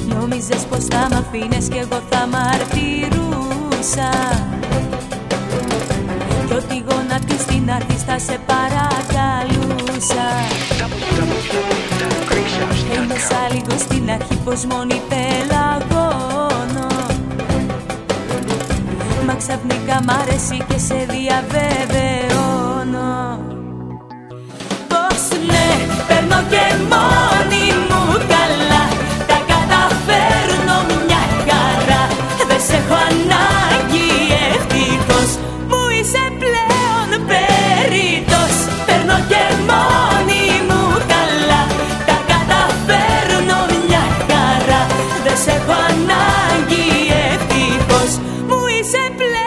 Νόμιζες πως θα μ' αφήνες κι εγώ θα μαρτυρούσα, κι ό,τι γονατιστή να έρθεις θα σε παρακαλούσα. Ένιωσα λίγο στην αρχή πως μόνη πελαγώνω, μα ξαφνικά μ' αρέσει και σε διαβεβαιώνω πως ναι, παίρνω και μόνη μου καλά, τα καταφέρνω μια χαρά. Δεν σε έχω ανάγκη, ευτυχώς μου είσαι πλέον περίτως. Παίρνω και μόνη μου καλά, τα καταφέρνω μια χαρά. Δεν σε έχω ανάγκη, ευτυχώς μου είσαι πλέον